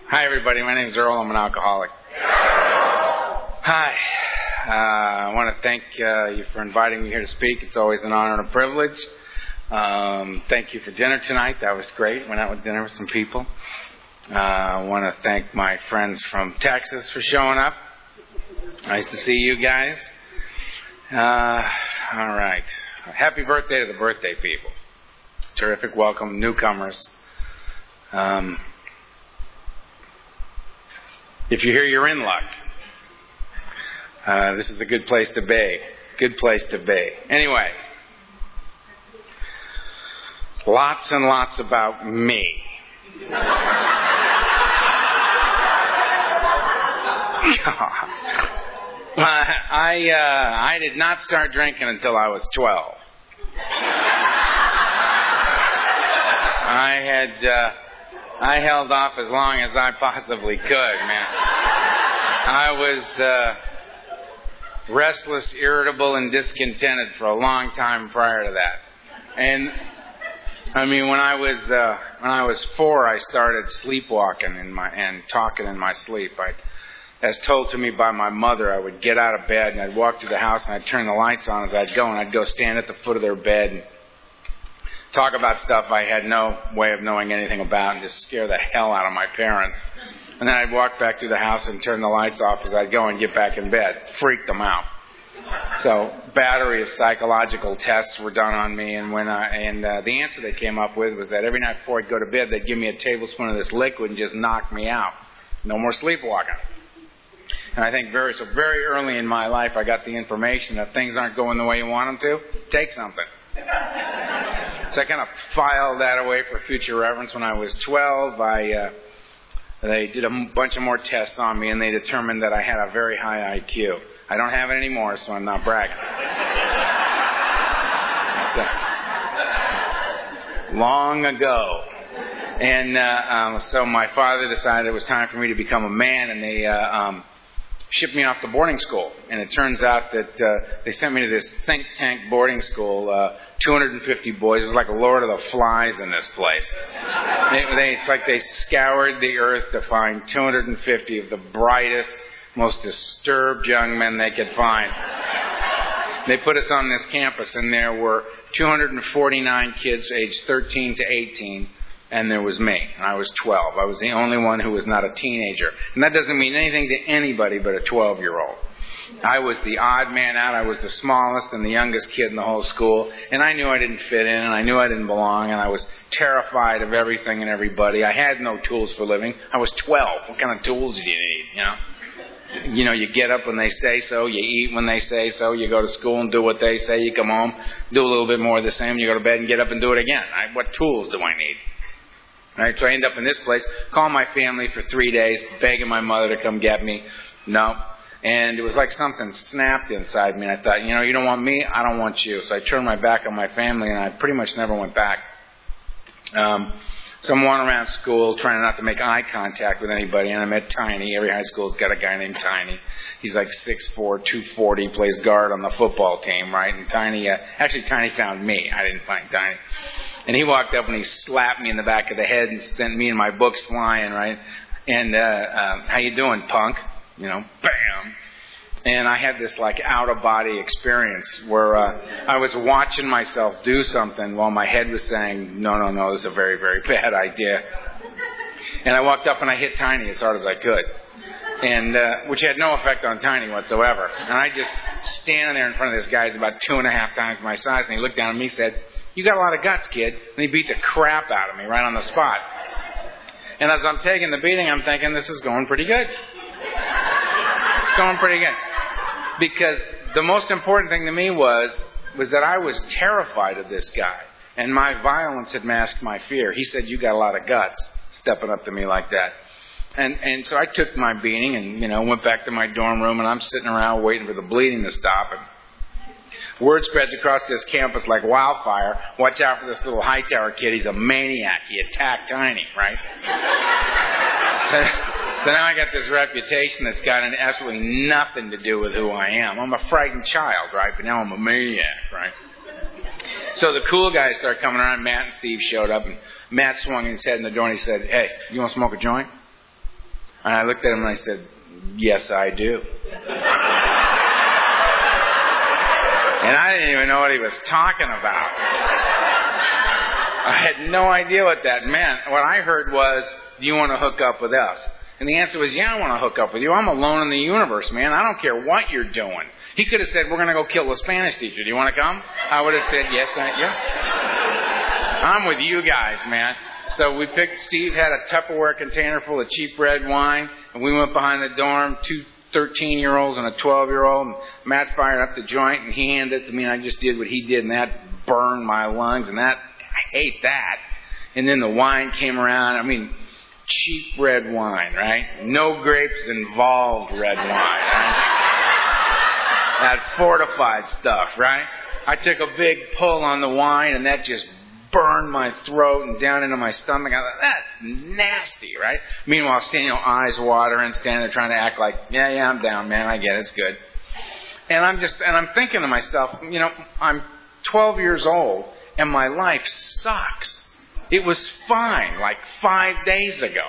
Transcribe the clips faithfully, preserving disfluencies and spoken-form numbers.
Hi, everybody. My name is Earl. I'm an alcoholic. Hi. Uh, I want to thank uh, you for inviting me here to speak. It's always an honor and a privilege. Um, thank you for dinner tonight. That was great. Went out with dinner with some people. Uh, I want to thank my friends from Texas for showing up. Nice to see you guys. Uh, all right. Happy birthday to the birthday people. Terrific welcome, newcomers. Um, if you're here, you're in luck. Uh, this is a good place to be. Good place to be. Anyway, lots and lots about me. I uh, I did not start drinking until I was twelve. I had uh, I held off as long as I possibly could, man. I was uh, restless, irritable, and discontented for a long time prior to that. And I mean, when I was uh, when I was four, I started sleepwalking in my and talking in my sleep. I, as told to me by my mother, I would get out of bed and I'd walk to the house and I'd turn the lights on as I'd go, and I'd go stand at the foot of their bed and talk about stuff I had no way of knowing anything about and just scare the hell out of my parents. And then I'd walk back to the house and turn the lights off as I'd go and get back in bed. Freak them out. So, battery of psychological tests were done on me, and when I, and uh, the answer they came up with was that every night before I'd go to bed, they'd give me a tablespoon of this liquid and just knock me out. No more sleepwalking. And I think very so very early in my life, I got the information that things aren't going the way you want them to. Take something. So I kind of filed that away for future reference. When I was twelve, I uh, they did a bunch of more tests on me, and they determined that I had a very high I Q. I don't have it anymore, so I'm not bragging. So, long ago. And uh, um, so my father decided it was time for me to become a man, and they uh, um, shipped me off to boarding school. And it turns out that uh, they sent me to this think tank boarding school, uh, two hundred fifty boys. It was like a Lord of the Flies in this place. They, they, it's like they scoured the earth to find two hundred fifty of the brightest, most disturbed young men they could find. They put us on this campus, and there were two hundred forty-nine kids aged thirteen to eighteen. And there was me, and I was twelve. I was the only one who was not a teenager. And that doesn't mean anything to anybody but a twelve-year-old. I was the odd man out. I was the smallest and the youngest kid in the whole school. And I knew I didn't fit in, and I knew I didn't belong, and I was terrified of everything and everybody. I had no tools for living. I was twelve. What kind of tools do you need, you know? You know, you get up when they say so, you eat when they say so, you go to school and do what they say, you come home, do a little bit more of the same, you go to bed and get up and do it again. Right? What tools do I need? Right, so I end up in this place, call my family for three days, begging my mother to come get me. No. And it was like something snapped inside me, and I thought, you know, you don't want me, I don't want you. So I turned my back on my family, and I pretty much never went back. Um, so I'm wandering around school, trying not to make eye contact with anybody, and I met Tiny. Every high school's got a guy named Tiny. He's like six foot four, two forty, plays guard on the football team, right? And Tiny, uh, actually Tiny found me. I didn't find Tiny. And he walked up and he slapped me in the back of the head and sent me and my books flying, right? And, uh, uh, how you doing, punk? You know, bam. And I had this, like, out-of-body experience where uh, I was watching myself do something while my head was saying, no, no, no, this is a very, very bad idea. And I walked up and I hit Tiny as hard as I could, and uh, which had no effect on Tiny whatsoever. And I just standing there in front of this guy who's about two and a half times my size, and he looked down at me and said, you got a lot of guts, kid. And he beat the crap out of me right on the spot. And as I'm taking the beating, I'm thinking, this is going pretty good. It's going pretty good. Because the most important thing to me was, was that I was terrified of this guy. And my violence had masked my fear. He said, you got a lot of guts, stepping up to me like that. And and so I took my beating and, you know, went back to my dorm room, and I'm sitting around waiting for the bleeding to stop. And word spreads across this campus like wildfire. Watch out for this little Hightower kid. He's a maniac. He attacked Tiny, right? so, so now I got this reputation that's got absolutely nothing to do with who I am. I'm a frightened child, right? But now I'm a maniac, right? So the cool guys started coming around. Matt and Steve showed up, and Matt swung his head in the door and he said, hey, you want to smoke a joint? And I looked at him and I said, yes, I do. And I didn't even know what he was talking about. I had no idea what that meant. What I heard was, do you want to hook up with us? And the answer was, yeah, I want to hook up with you. I'm alone in the universe, man. I don't care what you're doing. He could have said, we're going to go kill the Spanish teacher. Do you want to come? I would have said, yes, I, yeah. I'm with you guys, man. So we picked, Steve had a Tupperware container full of cheap red wine, and we went behind the dorm, two thirteen-year-olds and a twelve-year-old, and Matt fired up the joint, and he handed it to me, and I just did what he did, and that burned my lungs, and that, I hate that. And then the wine came around, I mean, cheap red wine, right? No grapes involved red wine, right? That fortified stuff, right? I took a big pull on the wine, and that just burned my throat and down into my stomach. I thought, that's nasty, right? Meanwhile, standing, you know, eyes watering, standing there trying to act like, yeah, yeah, I'm down, man. I get it. It's good. And I'm just, and I'm thinking to myself, you know, I'm twelve years old, and my life sucks. It was fine like five days ago.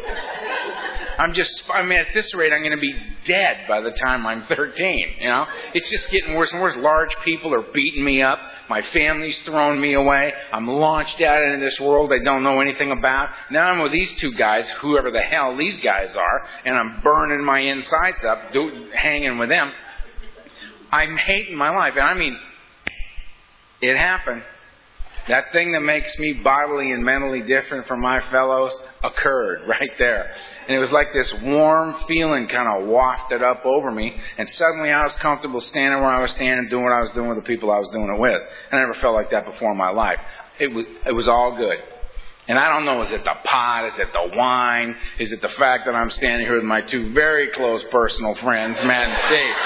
I'm just, I mean, at this rate, I'm going to be dead by the time I'm thirteen, you know? It's just getting worse and worse. Large people are beating me up. My family's throwing me away. I'm launched out into this world I don't know anything about. Now I'm with these two guys, whoever the hell these guys are, and I'm burning my insides up, do, hanging with them. I'm hating my life. And I mean, it happened. That thing that makes me bodily and mentally different from my fellows occurred right there. And it was like this warm feeling kind of wafted up over me. And suddenly I was comfortable standing where I was standing, doing what I was doing with the people I was doing it with. I never felt like that before in my life. It was, it was all good. And I don't know, is it the pot? Is it the wine? Is it the fact that I'm standing here with my two very close personal friends, Matt and Steve?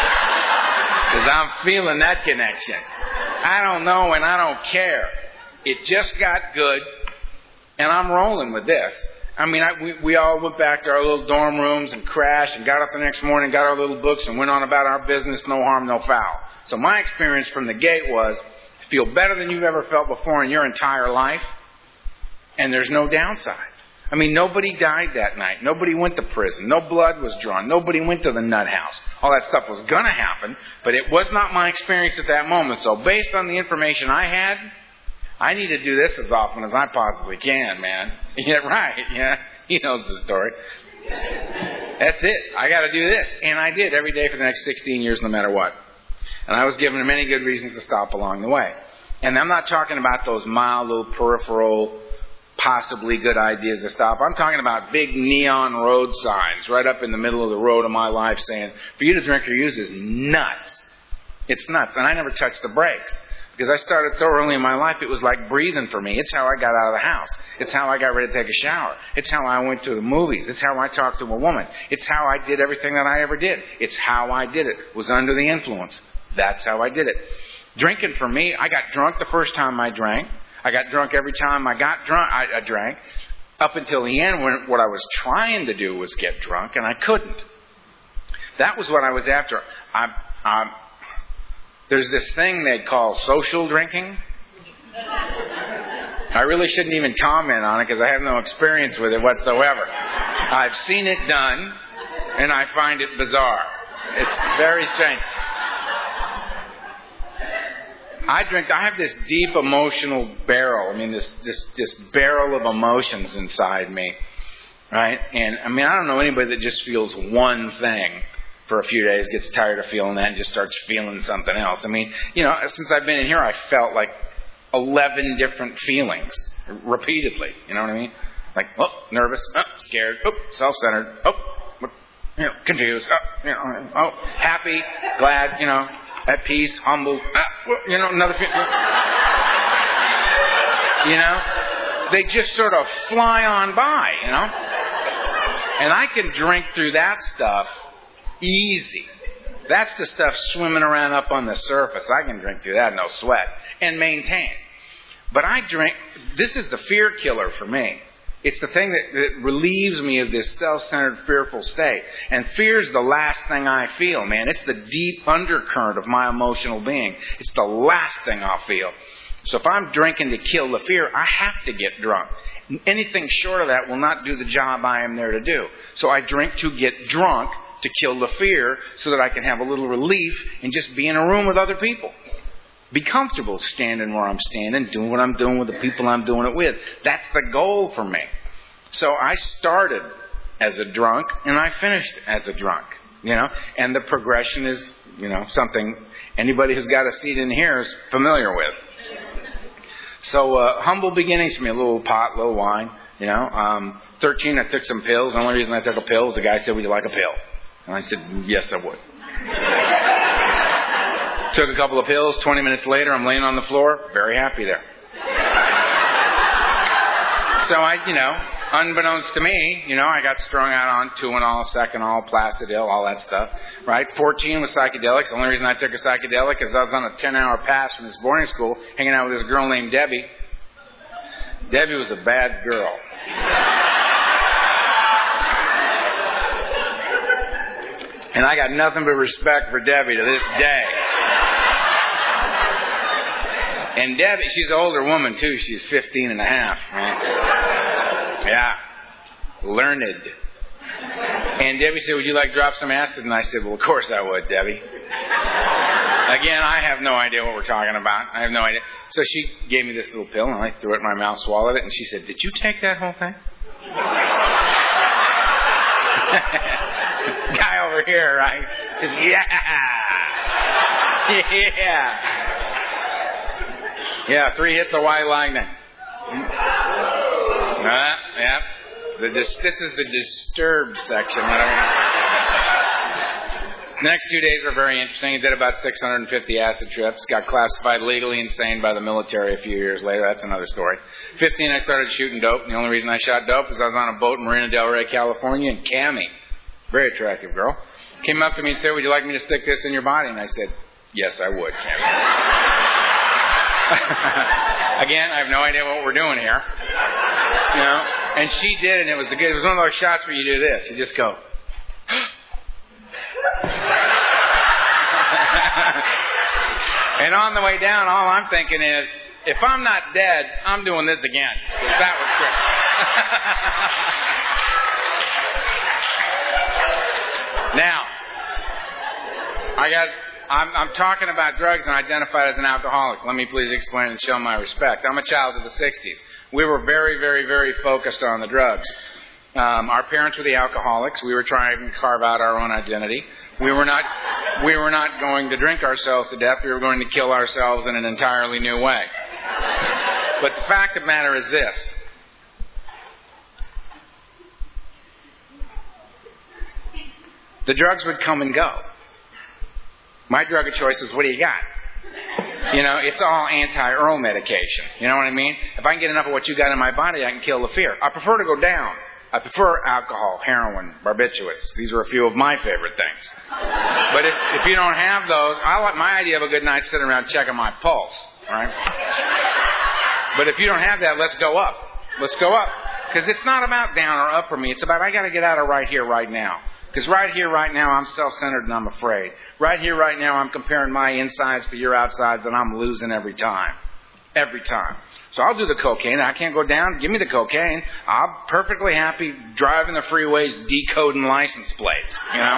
Because I'm feeling that connection. I don't know and I don't care. It just got good, and I'm rolling with this. I mean, I, we, we all went back to our little dorm rooms and crashed and got up the next morning, got our little books, and went on about our business, no harm, no foul. So my experience from the gate was, feel better than you've ever felt before in your entire life, and there's no downside. I mean, nobody died that night. Nobody went to prison. No blood was drawn. Nobody went to the nut house. All that stuff was going to happen, but it was not my experience at that moment. So based on the information I had, I need to do this as often as I possibly can, man. Yeah, right. Yeah, he knows the story. That's it. I got to do this. And I did every day for the next sixteen years, no matter what. And I was given many good reasons to stop along the way. And I'm not talking about those mild little peripheral possibly good ideas to stop. I'm talking about big neon road signs right up in the middle of the road of my life saying, for you to drink or use is nuts. It's nuts. And I never touched the brakes. Because I started so early in my life, it was like breathing for me. It's how I got out of the house. It's how I got ready to take a shower. It's how I went to the movies. It's how I talked to a woman. It's how I did everything that I ever did. It's how I did it. Was under the influence. That's how I did it. Drinking for me, I got drunk the first time I drank. I got drunk every time I got drunk. I, I drank up until the end when what I was trying to do was get drunk, and I couldn't. That was what I was after. I, I, there's this thing they call social drinking. I really shouldn't even comment on it because I have no experience with it whatsoever. I've seen it done, and I find it bizarre. It's very strange. I drink, I have this deep emotional barrel. I mean, this, this, this barrel of emotions inside me. Right? And, I mean, I don't know anybody that just feels one thing for a few days, gets tired of feeling that, and just starts feeling something else. I mean, you know, since I've been in here, I felt like eleven different feelings repeatedly. You know what I mean? Like, oh, nervous, oh, scared, oh, self-centered, oh, you know, confused, oh, you know, oh, happy, glad, you know, at peace, humbled, ah, you know, another, you know, they just sort of fly on by, you know, and I can drink through that stuff easy. That's the stuff swimming around up on the surface. I can drink through that, no sweat, and maintain. But I drink, this is the fear killer for me. It's the thing that, that relieves me of this self-centered, fearful state. And fear's the last thing I feel, man. It's the deep undercurrent of my emotional being. It's the last thing I'll feel. So if I'm drinking to kill the fear, I have to get drunk. Anything short of that will not do the job I am there to do. So I drink to get drunk to kill the fear so that I can have a little relief and just be in a room with other people. Be comfortable standing where I'm standing, doing what I'm doing with the people I'm doing it with. That's the goal for me. So I started as a drunk and I finished as a drunk. You know, and the progression is, you know, something anybody who's got a seat in here is familiar with. So uh, humble beginnings for me, a little pot, a little wine. You know, um, thirteen, I took some pills. The only reason I took a pill was the guy said, "Would you like a pill?" And I said, "Yes, I would." Took a couple of pills. twenty minutes later, I'm laying on the floor, very happy there. So I, you know, unbeknownst to me, you know, I got strung out on Tuinal, Seconal, Placidil, all that stuff, right? fourteen was psychedelics. The only reason I took a psychedelic is I was on a ten-hour pass from this boarding school, hanging out with this girl named Debbie. Debbie was a bad girl. And I got nothing but respect for Debbie to this day. And Debbie, she's an older woman too. She's fifteen and a half, right? Yeah. Learned. And Debbie said, "Would you like to drop some acid?" And I said, "Well, of course I would, Debbie." Again, I have no idea what we're talking about. I have no idea. So she gave me this little pill, and I threw it in my mouth, swallowed it, and she said, "Did you take that whole thing?" Guy over here, right? Yeah. Yeah. Yeah, three hits of white lightning. Uh, yeah. The dis- this is the disturbed section. The next two days were very interesting. I did about six hundred fifty acid trips. Got classified legally insane by the military a few years later. That's another story. fifteen, I started shooting dope. The only reason I shot dope is I was on a boat in Marina Del Rey, California, and Cammie, very attractive girl, came up to me and said, "Would you like me to stick this in your body?" And I said, "Yes, I would, Cammie." Again, I have no idea what we're doing here. You know, and she did, and it was a good. It was one of those shots where you do this. You just go. And on the way down, all I'm thinking is, if I'm not dead, I'm doing this again. That was great. Now, I got. I'm, I'm talking about drugs and identified as an alcoholic. Let me please explain and show my respect. I'm a child of the sixties. We were very, very, very focused on the drugs. Um, our parents were the alcoholics. We were trying to carve out our own identity. We were not, we were not going to drink ourselves to death. We were going to kill ourselves in an entirely new way. But the fact of the matter is this. The drugs would come and go. My drug of choice is, what do you got? You know, it's all anti-Earl medication. You know what I mean? If I can get enough of what you got in my body, I can kill the fear. I prefer to go down. I prefer alcohol, heroin, barbiturates. These are a few of my favorite things. But if, if you don't have those, I like my idea of a good night sitting around checking my pulse. All right? But if you don't have that, let's go up. Let's go up. Because it's not about down or up for me. It's about I got to get out of right here, right now. Because right here, right now, I'm self-centered and I'm afraid. Right here, right now, I'm comparing my insides to your outsides and I'm losing every time. Every time. So I'll do the cocaine. I can't go down. Give me the cocaine. I'm perfectly happy driving the freeways, decoding license plates. You know?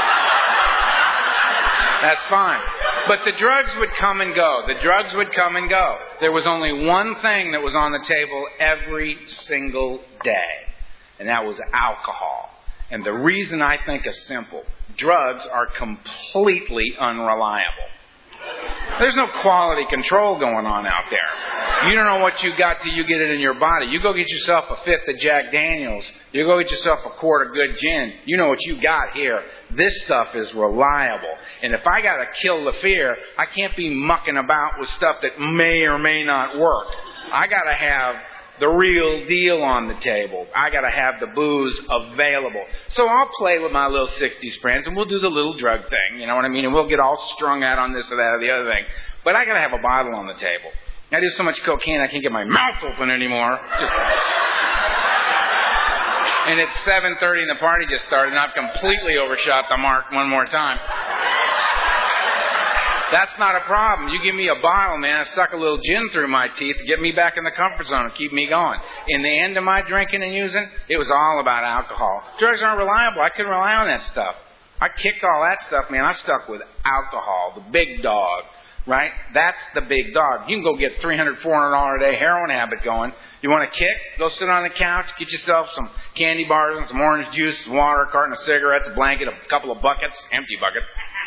That's fine. But the drugs would come and go. The drugs would come and go. There was only one thing that was on the table every single day. And that was alcohol. And the reason I think is simple. Drugs are completely unreliable. There's no quality control going on out there. You don't know what you got till you get it in your body. You go get yourself a fifth of Jack Daniels. You go get yourself a quart of good gin. You know what you got here. This stuff is reliable. And if I got to kill the fear, I can't be mucking about with stuff that may or may not work. I got to have the real deal on the table. I got to have the booze available. So I'll play with my little sixties friends and we'll do the little drug thing, you know what I mean? And we'll get all strung out on this or that or the other thing. But I got to have a bottle on the table. I do so much cocaine I can't get my mouth open anymore. Just... And it's seven thirty and the party just started and I've completely overshot the mark one more time. That's not a problem. You give me a bottle, man, I suck a little gin through my teeth to get me back in the comfort zone and keep me going. In the end of my drinking and using, it was all about alcohol. Drugs aren't reliable. I couldn't rely on that stuff. I kicked all that stuff, man. I stuck with alcohol, the big dog, right? That's the big dog. You can go get three hundred dollars, four hundred dollars a day heroin habit going. You want to kick? Go sit on the couch, get yourself some candy bars and some orange juice, some water, a carton of cigarettes, a blanket, a couple of buckets, empty buckets.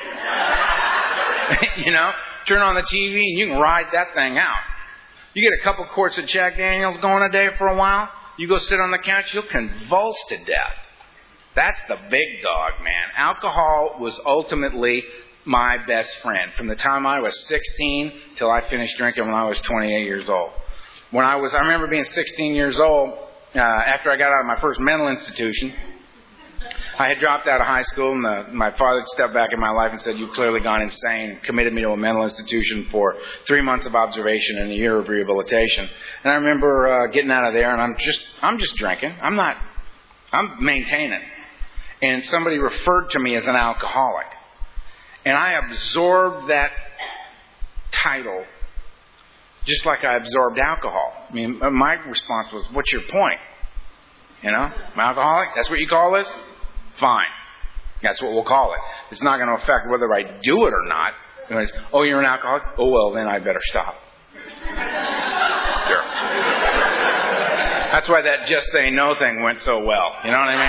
You know, turn on the T V and you can ride that thing out. You get a couple quarts of Jack Daniels going a day for a while, you go sit on the couch, you'll convulse to death. That's the big dog, man. Alcohol was ultimately my best friend from the time I was sixteen till I finished drinking when I was twenty-eight years old. When I was, I remember being sixteen years old, uh, after I got out of my first mental institution. I had dropped out of high school, and the, my father stepped back in my life and said, "You've clearly gone insane," and committed me to a mental institution for three months of observation and a year of rehabilitation. And I remember uh, getting out of there, and I'm just, I'm just drinking. I'm not, I'm maintaining. And somebody referred to me as an alcoholic, and I absorbed that title just like I absorbed alcohol. I mean, my response was, "What's your point? You know, I'm alcoholic? That's what you call this? Fine. That's what we'll call it. It's not going to affect whether I do it or not." It's, "Oh, you're an alcoholic? Oh, well, then I better stop." Sure. That's why that just say no thing went so well. You know what I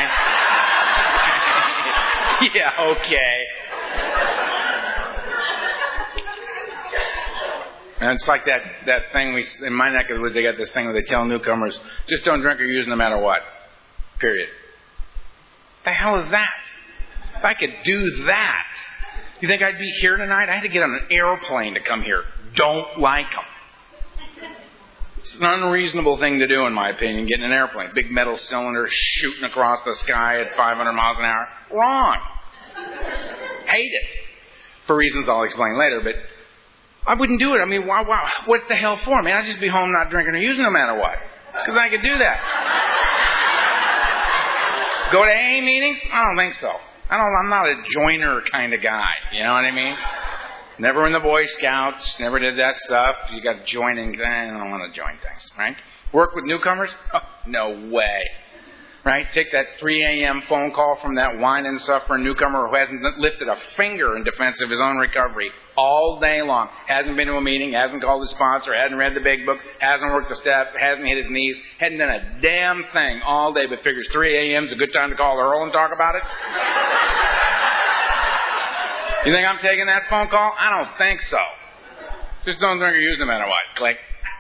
mean? Yeah, okay. And it's like that, that thing we, in my neck of the woods, they got this thing where they tell newcomers, just don't drink or use no matter what. Period. The hell is that? If I could do that, you think I'd be here tonight? I had to get on an airplane to come here. Don't like them. It's an unreasonable thing to do, in my opinion, getting an airplane. Big metal cylinder shooting across the sky at five hundred miles an hour. Wrong. Hate it. For reasons I'll explain later, but I wouldn't do it. I mean, why, why, what the hell for? Man, I'd just be home not drinking or using no matter what. Because I could do that. Go to A A meetings? I don't think so. I don't, I'm not a joiner kind of guy. You know what I mean? Never in the Boy Scouts. Never did that stuff. You got joining. I don't want to join things, right? Work with newcomers? Oh, no way. Right? Take that three a.m. phone call from that whining and suffering newcomer who hasn't lifted a finger in defense of his own recovery all day long. Hasn't been to a meeting, hasn't called his sponsor, hasn't read the big book, hasn't worked the steps, hasn't hit his knees, hadn't done a damn thing all day, but figures three a.m. is a good time to call Earl and talk about it. You think I'm taking that phone call? I don't think so. Just don't drink or use no matter what. Click.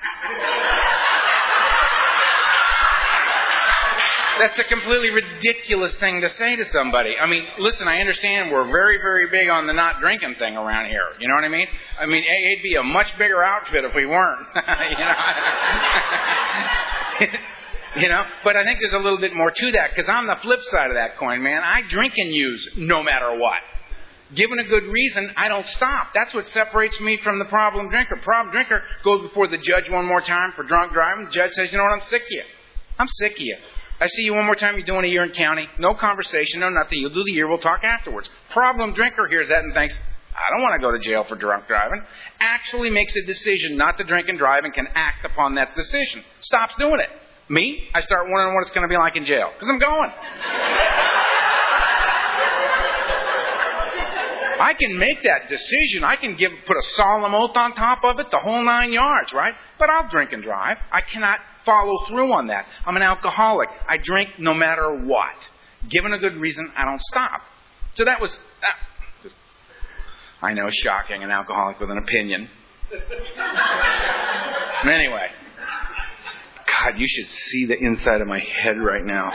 That's a completely ridiculous thing to say to somebody. I mean, listen, I understand we're very, very big on the not drinking thing around here. You know what I mean? I mean, A A'd be a much bigger outfit if we weren't. You know? You know? But I think there's a little bit more to that, because I'm the flip side of that coin, man. I drink and use no matter what. Given a good reason, I don't stop. That's what separates me from the problem drinker. Problem drinker goes before the judge one more time for drunk driving. The judge says, "You know what? I'm sick of you. I'm sick of you. I see you one more time, you're doing a year in county. No conversation, no nothing. You'll do the year, we'll talk afterwards." Problem drinker hears that and thinks, "I don't want to go to jail for drunk driving." Actually makes a decision not to drink and drive and can act upon that decision. Stops doing it. Me, I start wondering what it's going to be like in jail. Because I'm going. I can make that decision. I can give put a solemn oath on top of it, the whole nine yards, right? But I'll drink and drive. I cannot follow through on that. I'm an alcoholic. I drink no matter what. Given a good reason, I don't stop. So that was, that, just, I know, shocking, an alcoholic with an opinion. Anyway, God, you should see the inside of my head right now.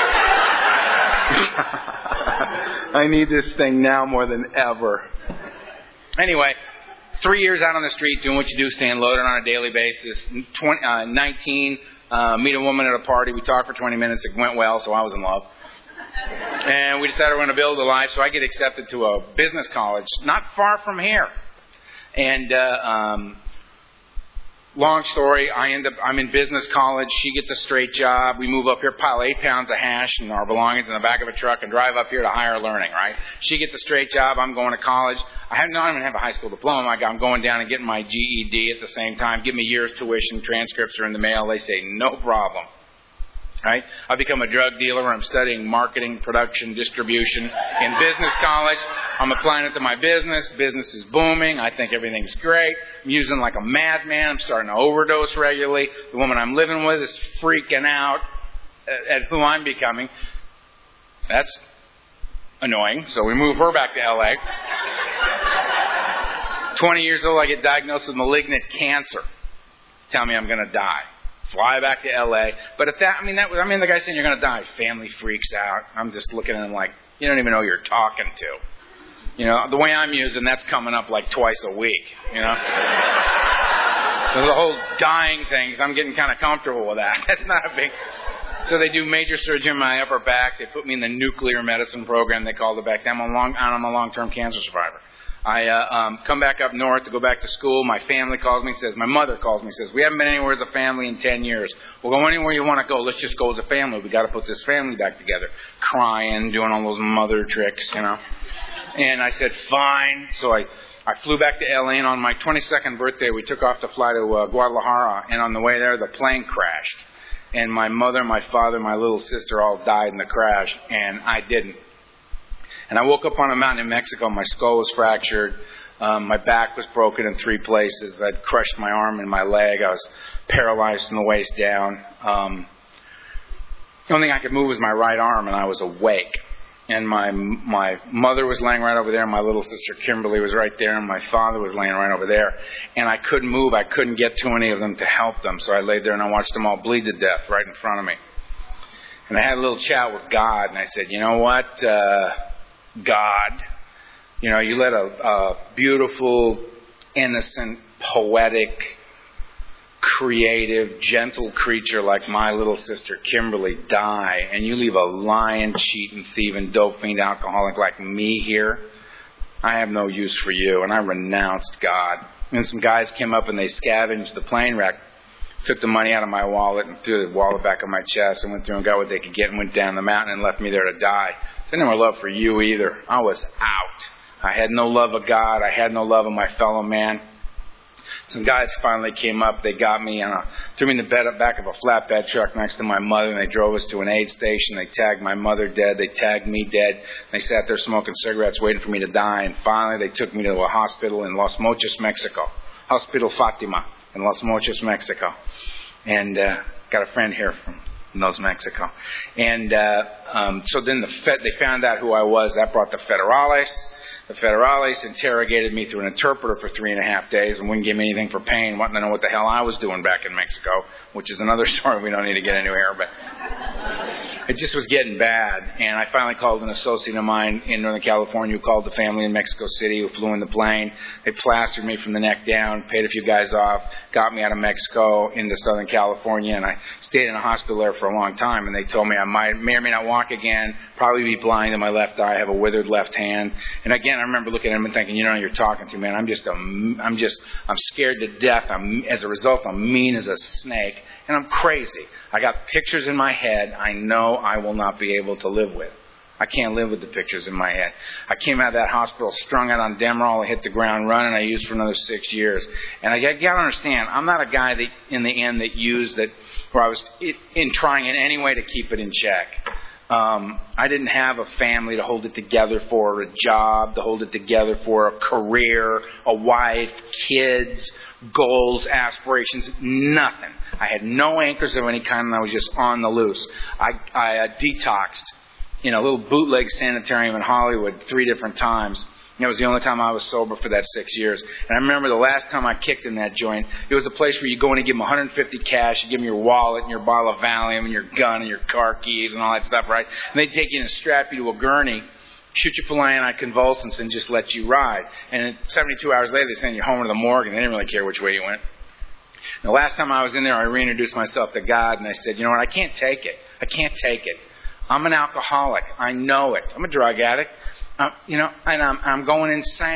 I need this thing now more than ever. Anyway, three years out on the street doing what you do, staying loaded on a daily basis. twenty, uh, nineteen, uh, meet a woman at a party. We talked for twenty minutes. It went well, so I was in love. And we decided we're going to build a life, so I get accepted to a business college not far from here. And uh, um, long story, I end up, I'm in business college. She gets a straight job. We move up here, pile eight pounds of hash and our belongings in the back of a truck and drive up here to higher learning, right? She gets a straight job. I'm going to college. I have not even have a high school diploma. I'm going down and getting my G E D at the same time. Give me year's tuition. Transcripts are in the mail. They say, no problem. Right? I become a drug dealer. I'm studying marketing, production, distribution in business college. I'm applying it to my business. Business is booming. I think everything's great. I'm using like a madman. I'm starting to overdose regularly. The woman I'm living with is freaking out at, at who I'm becoming. That's annoying. So we move her back to L A. twenty years old, I get diagnosed with malignant cancer. Tell me I'm going to die. Fly back to L A. But at that, I mean, that I mean, the guy saying you're going to die, family freaks out. I'm just looking at him like, you don't even know who you're talking to. You know, the way I'm using, that's coming up like twice a week, you know. The whole dying things, I'm getting kind of comfortable with that. That's not a big... So they do major surgery on my upper back. They put me in the nuclear medicine program, they called it back then. I'm a, long, I'm a long-term cancer survivor. I uh, um, come back up north to go back to school. My family calls me and says, my mother calls me and says, we haven't been anywhere as a family in ten years. We'll go anywhere you want to go. Let's just go as a family. We've got to put this family back together. Crying, doing all those mother tricks, you know. And I said, fine. So I, I flew back to L A, and on my twenty-second birthday, we took off to fly to uh, Guadalajara. And on the way there, the plane crashed. And my mother, my father, my little sister all died in the crash, and I didn't. And I woke up on a mountain in Mexico. My skull was fractured. Um, my back was broken in three places. I'd crushed my arm and my leg. I was paralyzed from the waist down. Um, the only thing I could move was my right arm, and I was awake. And my my mother was laying right over there. My little sister Kimberly was right there, and my father was laying right over there. And I couldn't move. I couldn't get to any of them to help them. So I laid there and I watched them all bleed to death right in front of me. And I had a little chat with God, and I said, you know what? Uh, God, you know, you let a, a beautiful, innocent, poetic, creative, gentle creature like my little sister Kimberly die, and you leave a lying, cheating, thieving, dope fiend, alcoholic like me here. I have no use for you. And I renounced God. And some guys came up and they scavenged the plane wreck, took the money out of my wallet and threw the wallet back on my chest and went through and got what they could get and went down the mountain and left me there to die. So I didn't have love for you either. I was out. I had no love of God. I had no love of my fellow man. Some guys finally came up. They got me and uh, threw me in the bed up back of a flatbed truck next to my mother, and they drove us to an aid station. They tagged my mother dead. They tagged me dead. They sat there smoking cigarettes waiting for me to die. And finally, they took me to a hospital in Los Mochis, Mexico. Hospital Fatima in Los Mochis, Mexico. And uh, got a friend here from Los Mexico. And uh, um, so then the Fed, they found out who I was. That brought the Federales. The Federales interrogated me through an interpreter for three and a half days and wouldn't give me anything for pain, wanting to know what the hell I was doing back in Mexico, which is another story we don't need to get into here, but it just was getting bad. And I finally called an associate of mine in Northern California who called the family in Mexico City, who flew in the plane. They plastered me from the neck down, paid a few guys off, got me out of Mexico into Southern California, and I stayed in a hospital there for a long time. And they told me I might, may or may not walk again, probably be blind in my left eye, have a withered left hand. And again, I remember looking at him and thinking, you know who you're talking to, man. I'm just, a, I'm just, I'm scared to death. I'm, as a result, I'm mean as a snake, and I'm crazy. I got pictures in my head I know I will not be able to live with. I can't live with the pictures in my head. I came out of that hospital strung out on Demerol. I hit the ground running. I used for another six years. And I got to understand, I'm not a guy that, in the end, that used that, where I was in trying in any way to keep it in check. Um, I didn't have a family to hold it together for, a job to hold it together for, a career, a wife, kids, goals, aspirations, nothing. I had no anchors of any kind, and I was just on the loose. I, I uh, detoxed in a little bootleg sanitarium in Hollywood three different times. It was the only time I was sober for that six years. And I remember the last time I kicked in that joint, it was a place where you go in and give them one hundred fifty cash, you give them your wallet and your bottle of Valium and your gun and your car keys and all that stuff, right? And they take you and strap you to a gurney, shoot you for anticonvulsants, and just let you ride. And seventy-two hours later, they send you home to the morgue, and they didn't really care which way you went. The last time I was in there, I reintroduced myself to God, and I said, you know what, I can't take it. I can't take it. I'm an alcoholic. I know it. I'm a drug addict. Uh, you know, and I'm, I'm going insane.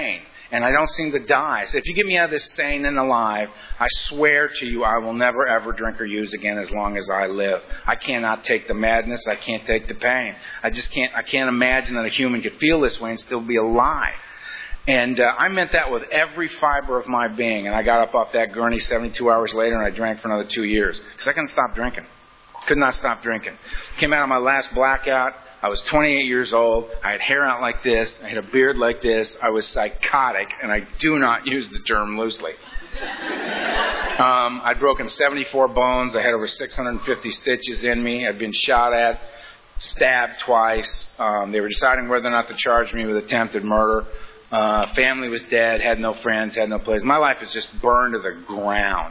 And I don't seem to die. I said, if you get me out of this sane and alive, I swear to you I will never, ever drink or use again as long as I live. I cannot take the madness. I can't take the pain. I just can't, I can't imagine that a human could feel this way and still be alive. And uh, I meant that with every fiber of my being. And I got up off that gurney seventy-two hours later and I drank for another two years. Because I couldn't stop drinking. Could not stop drinking. Came out of my last blackout. I was twenty-eight years old. I had hair out like this. I had a beard like this. I was psychotic, and I do not use the term loosely. Um, I'd broken seventy-four bones. I had over six hundred fifty stitches in me. I'd been shot at, stabbed twice. Um, they were deciding whether or not to charge me with attempted murder. Uh, family was dead, had no friends, had no place. My life was just burned to the ground.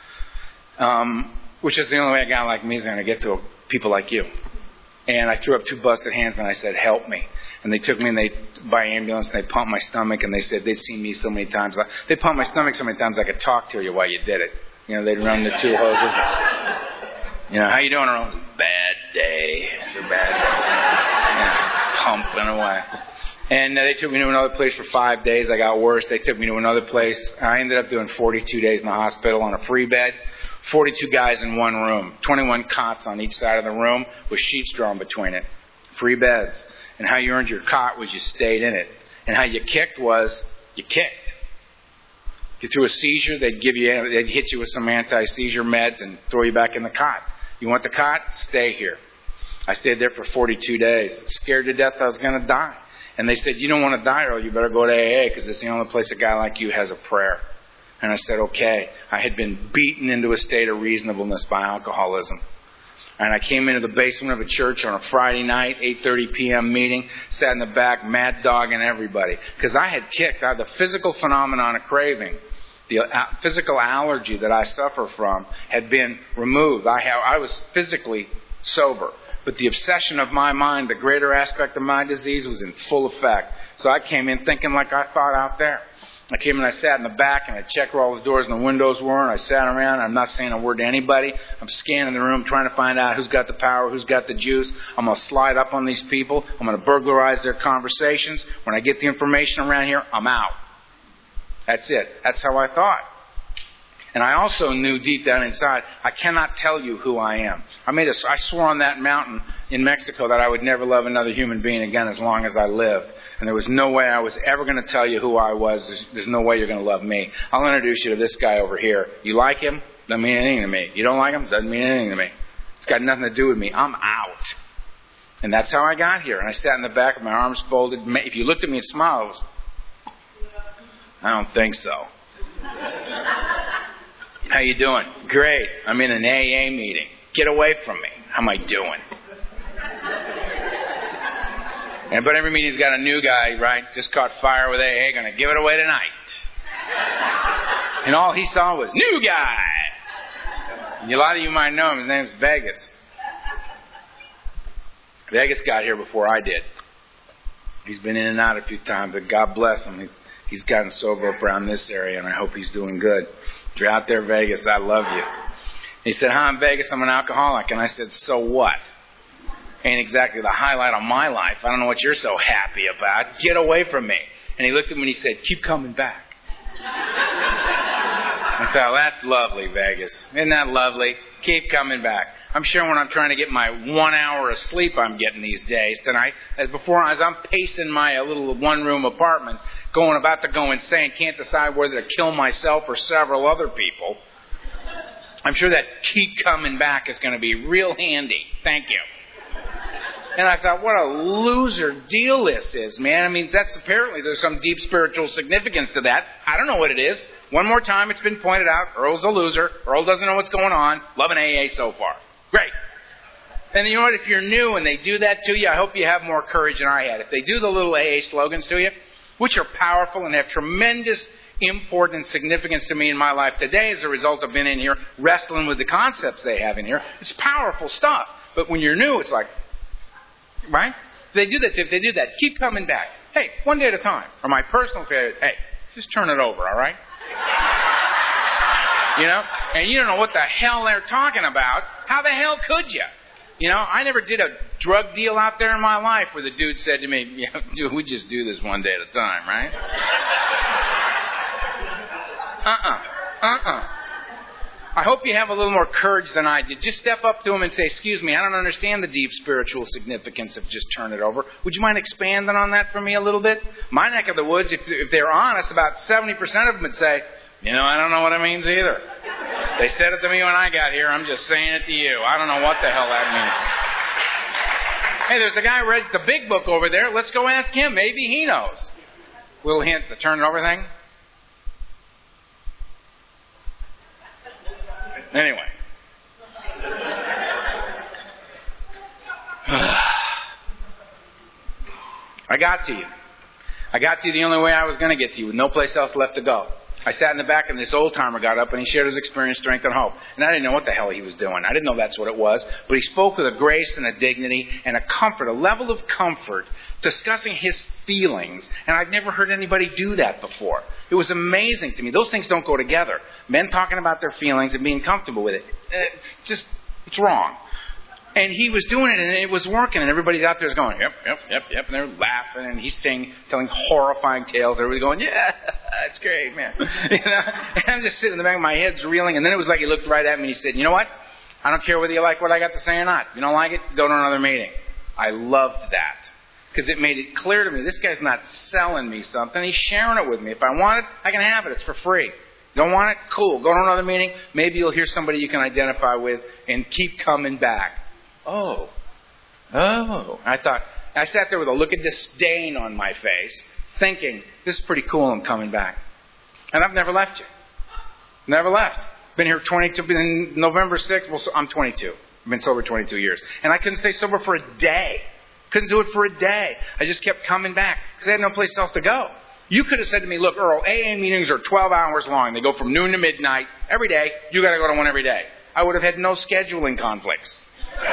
Um, which is the only way a guy like me is going to get to people like you. And I threw up two busted hands and I said, help me. And they took me and they, by ambulance, and they pumped my stomach and they said they'd seen me so many times. They pumped my stomach so many times I could talk to you while you did it. You know, they'd run the two hoses. You know, how you doing, Earl? Bad day. It's a bad day. Yeah, pumping away. And uh, they took me to another place for five days. I got worse. They took me to another place. I ended up doing forty-two days in the hospital on a free bed. forty-two guys in one room. twenty-one cots on each side of the room with sheets drawn between it. Free beds. And how you earned your cot was you stayed in it. And how you kicked was you kicked. If you threw a seizure, they'd give you, they'd hit you with some anti-seizure meds and throw you back in the cot. You want the cot? Stay here. I stayed there for forty-two days. Scared to death I was going to die. And they said, you don't want to die, Earl. You better go to A A because it's the only place a guy like you has a prayer. And I said, okay. I had been beaten into a state of reasonableness by alcoholism. And I came into the basement of a church on a Friday night, eight thirty p.m. meeting, sat in the back, mad dogging everybody. Because I had kicked. I had the physical phenomenon of craving. The physical allergy that I suffer from had been removed. I, have, I was physically sober. But the obsession of my mind, the greater aspect of my disease, was in full effect. So I came in thinking like I thought out there. I came in, I sat in the back, and I checked where all the doors and the windows were, and I sat around. I'm not saying a word to anybody. I'm scanning the room, trying to find out who's got the power, who's got the juice. I'm going to slide up on these people. I'm going to burglarize their conversations. When I get the information around here, I'm out. That's it. That's how I thought. And I also knew deep down inside, I cannot tell you who I am. I made a, I swore on that mountain in Mexico that I would never love another human being again as long as I lived. And there was no way I was ever going to tell you who I was. There's, there's no way you're going to love me. I'll introduce you to this guy over here. You like him? Doesn't mean anything to me. You don't like him? Doesn't mean anything to me. It's got nothing to do with me. I'm out. And that's how I got here. And I sat in the back with my arms folded. If you looked at me and smiled, it was, I don't think so. How you doing? Great. I'm in an A A meeting. Get away from me. How am I doing? And but every meeting's got a new guy, right? Just caught fire with A A, gonna give it away tonight. And all he saw was new guy. And a lot of you might know him. His name's Vegas. Vegas got here before I did. He's been in and out a few times, but God bless him. He's he's gotten sober up around this area, and I hope he's doing good. If you're out there, Vegas, I love you. He said, hi, I'm Vegas. I'm an alcoholic. And I said, so what? Ain't exactly the highlight of my life. I don't know what you're so happy about. Get away from me. And he looked at me and he said, keep coming back. I thought, that's lovely, Vegas. Isn't that lovely? Keep coming back. I'm sure when I'm trying to get my one hour of sleep I'm getting these days tonight, as before, as I'm pacing my little one-room apartment, going about to go insane, can't decide whether to kill myself or several other people, I'm sure that keep coming back is going to be real handy. Thank you. And I thought, what a loser deal this is, man. I mean, that's apparently, there's some deep spiritual significance to that. I don't know what it is. One more time, it's been pointed out. Earl's a loser. Earl doesn't know what's going on. Loving A A so far. Great. And you know what? If you're new and they do that to you, I hope you have more courage than I had. If they do the little A A slogans to you, which are powerful and have tremendous import and significance to me in my life today as a result of being in here wrestling with the concepts they have in here, it's powerful stuff. But when you're new, it's like, right? If they do that, if they do that, keep coming back. Hey, one day at a time. Or my personal favorite, hey, just turn it over, all right? You know? And you don't know what the hell they're talking about. How the hell could you? You know, I never did a drug deal out there in my life where the dude said to me, you know, we just do this one day at a time, right? Uh-uh. Uh-uh. I hope you have a little more courage than I did. Just step up to them and say, excuse me, I don't understand the deep spiritual significance of just turn it over. Would you mind expanding on that for me a little bit? My neck of the woods, if, if they're honest, about seventy percent of them would say, you know, I don't know what it means either. They said it to me when I got here. I'm just saying it to you. I don't know what the hell that means. Hey, there's a guy who reads the big book over there. Let's go ask him. Maybe he knows. Little hint, the turn it over thing. Anyway. I got to you. I got to you the only way I was going to get to you, with no place else left to go. I sat in the back and this old timer got up and he shared his experience, strength, and hope. And I didn't know what the hell he was doing. I didn't know that's what it was. But he spoke with a grace and a dignity and a comfort, a level of comfort, discussing his feelings. And I've never heard anybody do that before. It was amazing to me. Those things don't go together. Men talking about their feelings and being comfortable with it. It's just, it's wrong. And he was doing it, and it was working, and everybody's out there going, yep, yep, yep, yep, and they're laughing, and he's saying, telling horrifying tales. Everybody's going, yeah, it's great, man. You know? And I'm just sitting in the back of my head's reeling, and then it was like he looked right at me and he said, you know what? I don't care whether you like what I got to say or not. If you don't like it, go to another meeting. I loved that, because it made it clear to me, this guy's not selling me something. He's sharing it with me. If I want it, I can have it. It's for free. Don't want it? Cool. Go to another meeting. Maybe you'll hear somebody you can identify with and keep coming back. Oh, oh. I thought, I sat there with a look of disdain on my face, thinking, this is pretty cool, I'm coming back. And I've never left you. Never left. Been here twenty-two, been November sixth, well, I'm twenty-two. I've been sober twenty-two years. And I couldn't stay sober for a day. Couldn't do it for a day. I just kept coming back, because I had no place else to go. You could have said to me, look, Earl, A A meetings are twelve hours long. They go from noon to midnight every day. You got to go to one every day. I would have had no scheduling conflicts.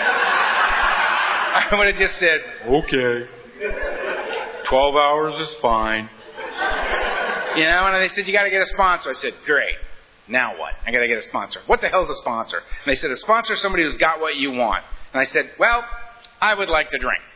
I would have just said, okay, twelve hours is fine. You know, and they said, you got to get a sponsor. I said, great. Now what? I got to get a sponsor. What the hell's a sponsor? And they said, a sponsor is somebody who's got what you want. And I said, well, I would like to drink.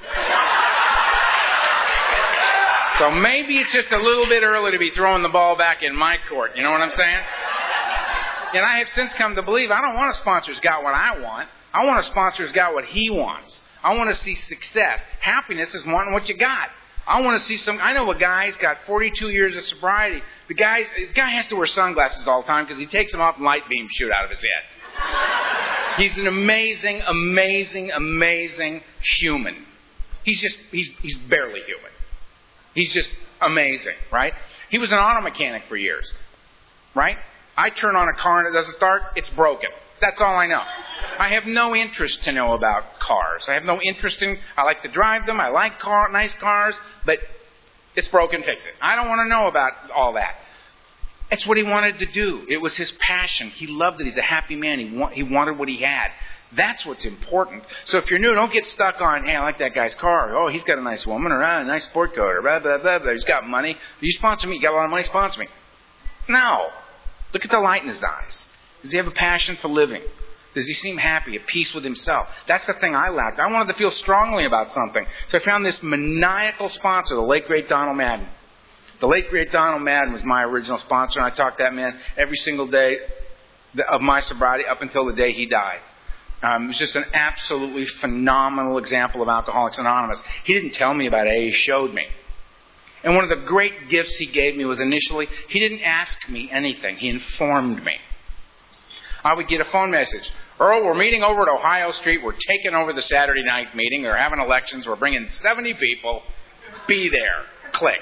So maybe it's just a little bit early to be throwing the ball back in my court. You know what I'm saying? And I have since come to believe I don't want a sponsor who's got what I want. I want a sponsor who's got what he wants. I want to see success. Happiness is wanting what you got. I want to see some... I know a guy who's got forty-two years of sobriety. The, guy's, the guy has to wear sunglasses all the time because he takes them off and light beams shoot out of his head. He's an amazing, amazing, amazing human. He's just... He's, he's barely human. He's just amazing, right? He was an auto mechanic for years, right? I turn on a car and it doesn't start, it's broken. That's all I know. I have no interest to know about cars. I have no interest in... I like to drive them. I like car, nice cars. But it's broken, fix it. I don't want to know about all that. It's what he wanted to do. It was his passion. He loved it. He's a happy man. He, wa- he wanted what he had. That's what's important. So if you're new, don't get stuck on, hey, I like that guy's car. Oh, he's got a nice woman. Or ah, a nice sport coat. Or blah, blah, blah, blah. He's got money. You sponsor me. You got a lot of money, sponsor me. No. Look at the light in his eyes. Does he have a passion for living? Does he seem happy, at peace with himself? That's the thing I lacked. I wanted to feel strongly about something. So I found this maniacal sponsor, the late, great Donald Madden. The late, great Donald Madden was my original sponsor, and I talked to that man every single day of my sobriety up until the day he died. Um, it was just an absolutely phenomenal example of Alcoholics Anonymous. He didn't tell me about it, he showed me. And one of the great gifts he gave me was initially, he didn't ask me anything. He informed me. I would get a phone message. Earl, we're meeting over at Ohio Street. We're taking over the Saturday night meeting. They're having elections. We're bringing seventy people. Be there. Click.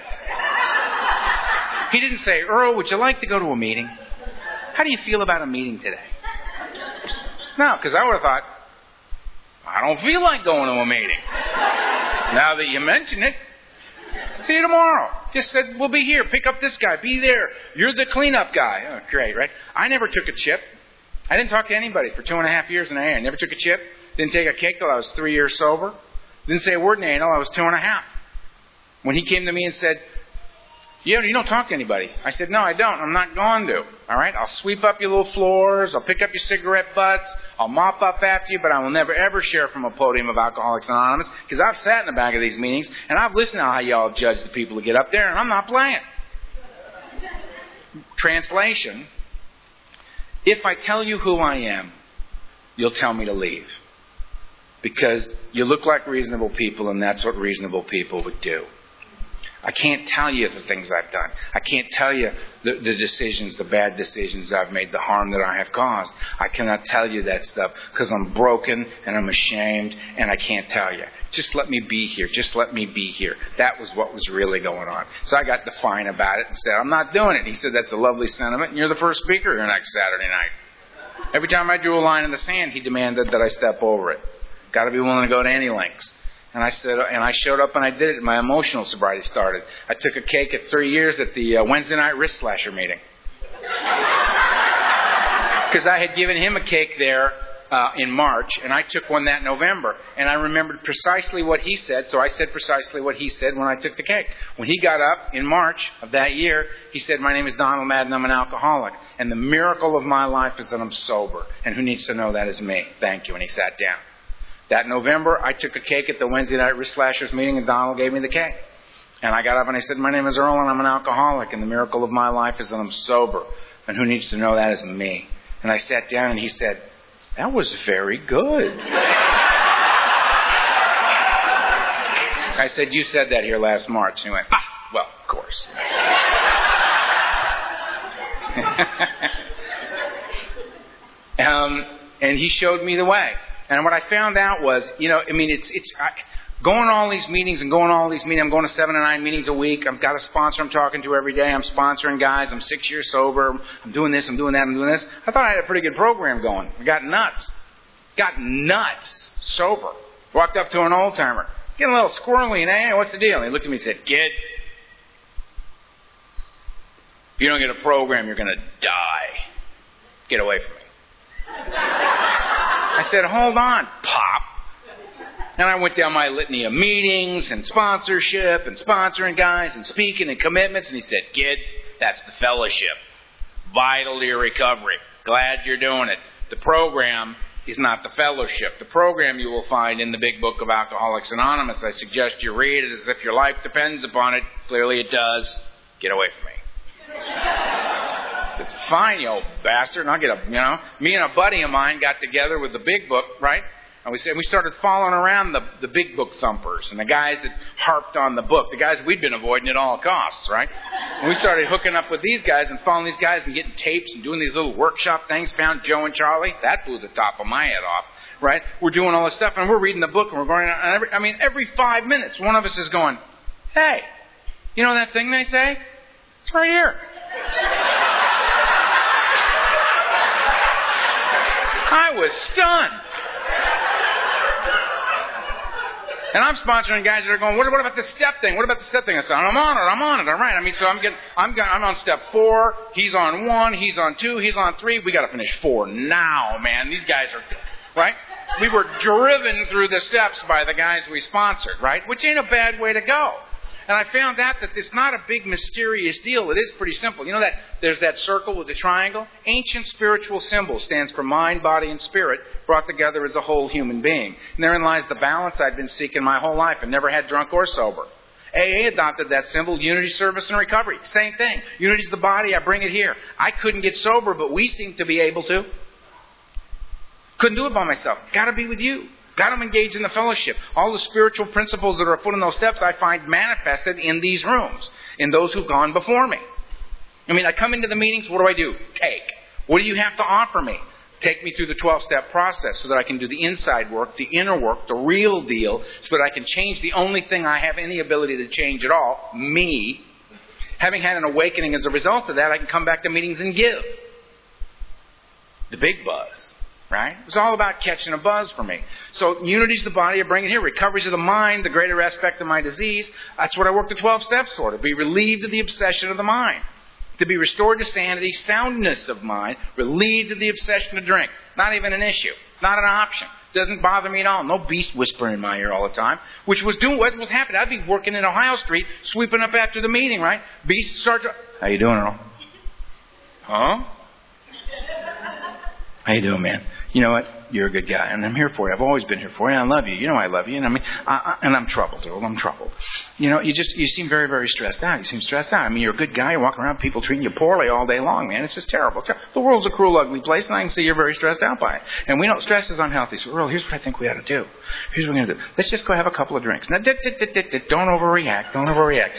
He didn't say, Earl, would you like to go to a meeting? How do you feel about a meeting today? No, because I would have thought, I don't feel like going to a meeting. Now that you mention it, see you tomorrow. Just said, we'll be here. Pick up this guy. Be there. You're the cleanup guy. Oh, great, right? I never took a chip. I didn't talk to anybody for two and a half years in A A. I never took a chip. Didn't take a cake till I was three years sober. Didn't say a word in A A until I was two and a half. When he came to me and said, yeah, you don't talk to anybody. I said, no, I don't. I'm not going to. All right? I'll sweep up your little floors. I'll pick up your cigarette butts. I'll mop up after you, but I will never, ever share from a podium of Alcoholics Anonymous because I've sat in the back of these meetings and I've listened to how y'all judge the people who get up there, and I'm not playing. Translation, if I tell you who I am, you'll tell me to leave. Because you look like reasonable people, and that's what reasonable people would do. I can't tell you the things I've done. I can't tell you the, the decisions, the bad decisions I've made, the harm that I have caused. I cannot tell you that stuff because I'm broken and I'm ashamed and I can't tell you. Just let me be here. Just let me be here. That was what was really going on. So I got defiant about it and said, I'm not doing it. He said, that's a lovely sentiment, and you're the first speaker here next Saturday night. Every time I drew a line in the sand, he demanded that I step over it. Got to be willing to go to any lengths. And I said, and I showed up and I did it. My emotional sobriety started. I took a cake at three years at the uh, Wednesday night wrist slasher meeting. Because I had given him a cake there uh, in March, and I took one that November. And I remembered precisely what he said, so I said precisely what he said when I took the cake. When he got up in March of that year, he said, my name is Donald Madden, I'm an alcoholic. And the miracle of my life is that I'm sober. And who needs to know that is me? Thank you. And he sat down. That November, I took a cake at the Wednesday night wrist slashers meeting, and Donald gave me the cake. And I got up and I said, my name is Earl, and I'm an alcoholic, and the miracle of my life is that I'm sober. And who needs to know that is me? And I sat down, and he said, that was very good. I said, you said that here last March. And he went, ah, well, of course. um, and he showed me the way. And what I found out was, you know, I mean, it's it's I, going to all these meetings and going to all these meetings. I'm going to seven to nine meetings a week. I've got a sponsor I'm talking to every day. I'm sponsoring guys. I'm six years sober. I'm doing this. I'm doing that. I'm doing this. I thought I had a pretty good program going. I got nuts. Got nuts. Sober. Walked up to an old timer. Getting a little squirrely. And, hey, what's the deal? And he looked at me and said, kid, if you don't get a program, you're going to die. Get away from me. I said, hold on, Pop. And I went down my litany of meetings and sponsorship and sponsoring guys and speaking and commitments. And he said, kid, that's the fellowship. Vital to your recovery. Glad you're doing it. The program is not the fellowship. The program you will find in the big book of Alcoholics Anonymous. I suggest you read it as if your life depends upon it. Clearly it does. Get away from me. I said, fine, you old bastard. And I'll get a, you know, me and a buddy of mine got together with the big book, right? And we said we started following around the, the big book thumpers and the guys that harped on the book, the guys we'd been avoiding at all costs, right? And we started hooking up with these guys and following these guys and getting tapes and doing these little workshop things. Found Joe and Charlie. That blew the top of my head off, right? We're doing all this stuff and we're reading the book and we're going. And every, I mean, every five minutes, one of us is going, "Hey, you know that thing they say? It's right here." I was stunned. And I'm sponsoring guys that are going, what, what about the step thing? What about the step thing? I said, I'm on it, I'm on it, all right. I mean, so I'm getting, I'm getting, I'm on step four. He's on one, he's on two, he's on three. We got to finish four now, man. These guys are, right? We were driven through the steps by the guys we sponsored, right? Which ain't a bad way to go. And I found out that it's not a big mysterious deal. It is pretty simple. You know that there's that circle with the triangle? Ancient spiritual symbol stands for mind, body, and spirit brought together as a whole human being. And therein lies the balance I've been seeking my whole life and never had drunk or sober. A A adopted that symbol, unity, service, and recovery. Same thing. Unity's the body, I bring it here. I couldn't get sober, but we seem to be able to. Couldn't do it by myself. Got to be with you. Got to engage in the fellowship. All the spiritual principles that are afoot in those steps I find manifested in these rooms, in those who've gone before me. I mean, I come into the meetings, what do I do? Take. What do you have to offer me? Take me through the twelve-step process so that I can do the inside work, the inner work, the real deal, so that I can change the only thing I have any ability to change at all, me. Having had an awakening as a result of that, I can come back to meetings and give. The big buzz. Right? It was all about catching a buzz for me. So unity's the body, I bring it here. Recovery's of the mind, the greater aspect of my disease. That's what I work the twelve steps for. To be relieved of the obsession of the mind. To be restored to sanity, soundness of mind. Relieved of the obsession to drink. Not even an issue. Not an option. Doesn't bother me at all. No beast whispering in my ear all the time. Which was doing what was happening. I'd be working in Ohio Street, sweeping up after the meeting, right? Beast starts. How you doing, Earl? Huh? How you doing, man? You know what? You're a good guy, and I'm here for you. I've always been here for you. I love you. You know I love you. And I mean, I, I, and I'm troubled, Earl. I'm troubled. You know, you just you seem very, very stressed out. You seem stressed out. I mean, you're a good guy. You're walking around, people treating you poorly all day long, man. It's just terrible. It's terrible. The world's a cruel, ugly place, and I can see you're very stressed out by it. And we know stress is unhealthy. So, Earl, here's what I think we ought to do. Here's what we're going to do. Let's just go have a couple of drinks. Now, dit, dit, dit, dit, dit, don't overreact. Don't overreact.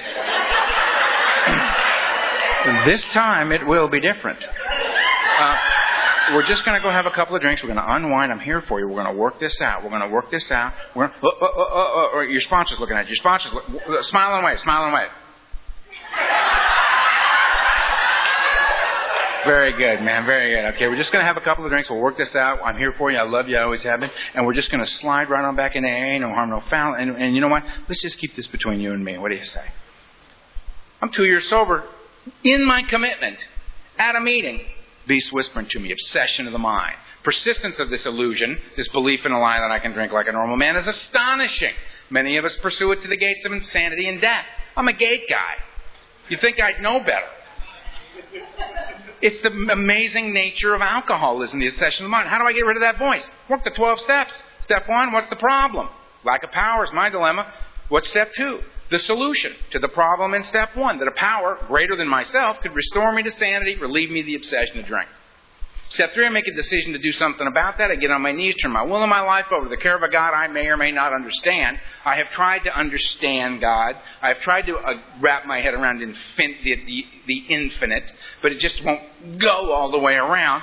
This time, it will be different. Uh, We're just going to go have a couple of drinks. We're going to unwind. I'm here for you. We're going to work this out. We're going to work this out. We're going to, oh, oh, oh, oh, oh, your sponsor's looking at you. Your sponsor's look, smiling away, smiling away. Very good, man. Very good. Okay, we're just going to have a couple of drinks. We'll work this out. I'm here for you. I love you. I always have been. And we're just going to slide right on back into A A. No harm, no foul. And, and you know what? Let's just keep this between you and me. What do you say? I'm two years sober. In my commitment, at a meeting, beast whispering to me, obsession of the mind. Persistence of this illusion, this belief in a lie that I can drink like a normal man, is astonishing. Many of us pursue it to the gates of insanity and death. I'm a gate guy. You'd think I'd know better. It's the amazing nature of alcoholism, the obsession of the mind. How do I get rid of that voice? Work the twelve steps. Step one, what's the problem? Lack of power is my dilemma. What's step two? The solution to the problem in step one, that a power greater than myself could restore me to sanity, relieve me of the obsession to drink. Step three, I make a decision to do something about that. I get on my knees, turn my will and my life over to the care of a God I may or may not understand. I have tried to understand God. I have tried to uh, wrap my head around infin- the, the, the infinite, but it just won't go all the way around.